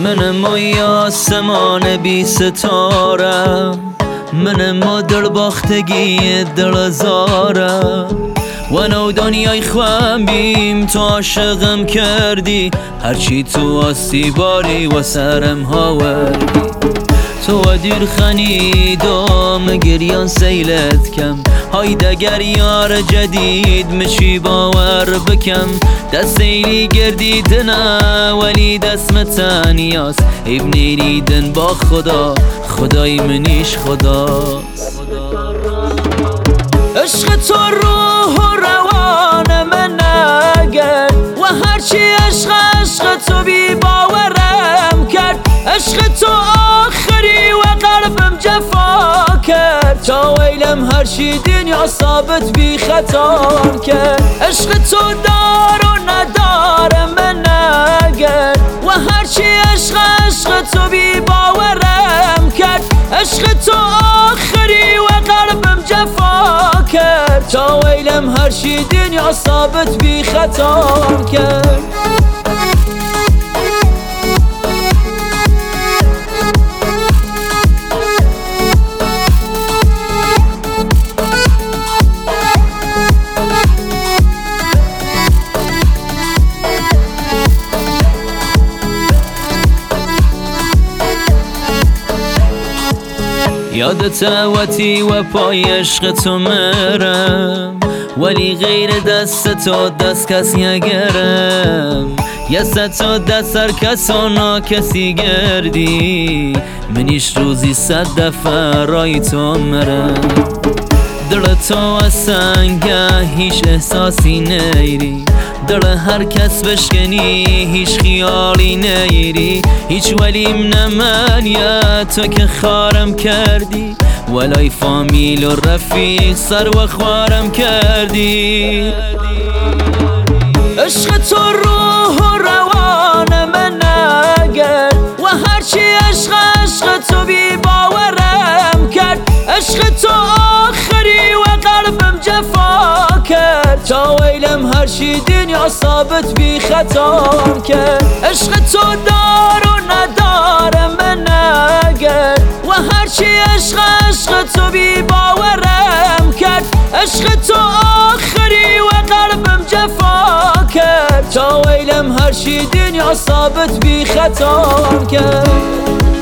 منم و آسمان بی ستارم، منم و دل باختگی دل زارم و نو دنیای خوام بیم تو عاشقم کردی، هرچی تو آستی باری و سرم هاوردی. تو و دیر خنیدم گریان سیلت کم، های دگر یار جدید مشی باور بکم. دست ایلی گردیدنه ولی دست متنیاست، ابنی ریدن با خدا، خدای منیش خداست. عشق تو روح و روان من نگرد و هرچی عشق تو بی باورم کرد. عشق تو آخری و قلبم جفا کرد، تا ویلم هرچی دنیا ثابت بی خطام کرد. عشق تو دار و ندارم من نگرد و هرچی عشق تو بی باورم کرد. عشق تو آخری و قلبم جفا کرد، تا ویلم هرچی دنیا ثابت بی خطام کرد. یادت وتی و پای عشق تو مرم، ولی غیر دست تو دست کس نگرم. یست تو دست هر کس و ناکسی گردی، منیش روزی 100 دفعه رای تو مرم. دل تو از سنگه هیچ احساسی نیری، دل هر کس بشکنی هیچ خیالی نیری. هیچ ولیم نمالیا تو که خارم کردی، ولای فامیل و رفیق سر و خوارم کردی. عشق تو روح و روان من نگرد و هرچی عشق تو بی باورم کرد. عشق تو آخری و قلبم جفا کرد، تا ویلم هرچی دنیا ثابت بی خطام کرد. عشق تو دار و ندارم من نگرد و هرچی عشق تو بی باورم کرد. عشق تو آخری و قلبم جفا کرد، تا ویلم هرچی دنیا ثابت بی خطام کرد.